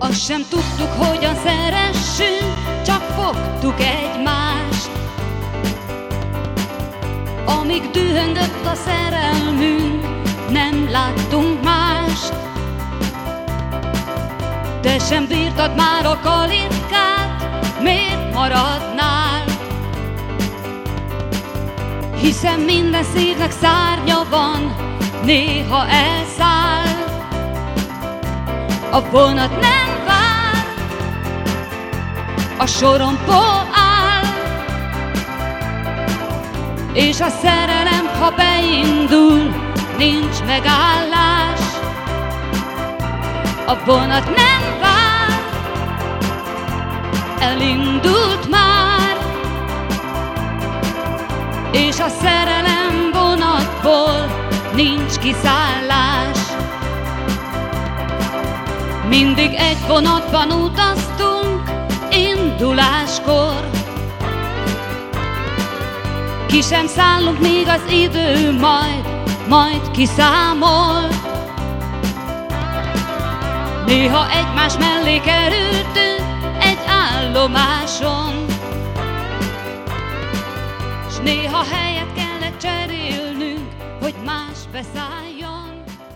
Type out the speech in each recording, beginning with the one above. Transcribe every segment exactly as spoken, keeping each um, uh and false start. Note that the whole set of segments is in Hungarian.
Azt sem tudtuk, hogyan szeressünk, csak fogtuk egymást. Amíg dühöngött a szerelmünk, nem láttunk mást. Te sem bírtad már a kalitkát, miért maradnál? Hiszen minden szívnek szárnya van, néha elszáll. A vonat nem vár, a sorompó áll, és a szerelem, ha beindul, nincs megállás. A vonat nem vár, elindult már, és a szerelem vonatból nincs kiszállás. Mindig egy vonatban utaztunk induláskor, ki sem szállunk, míg az idő majd, majd kiszámol. Néha egymás mellé kerültünk egy állomáson, s néha helyet kellett cserélnünk, hogy más beszálljon.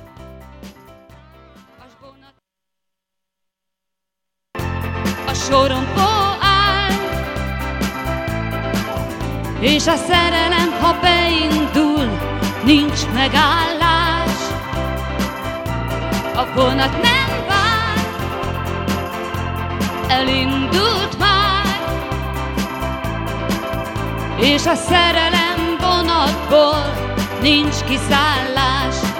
A sorompó áll, és a szerelem, ha beindul, nincs megállás. A vonat nem vár, elindult már, és a szerelem vonatból nincs kiszállás.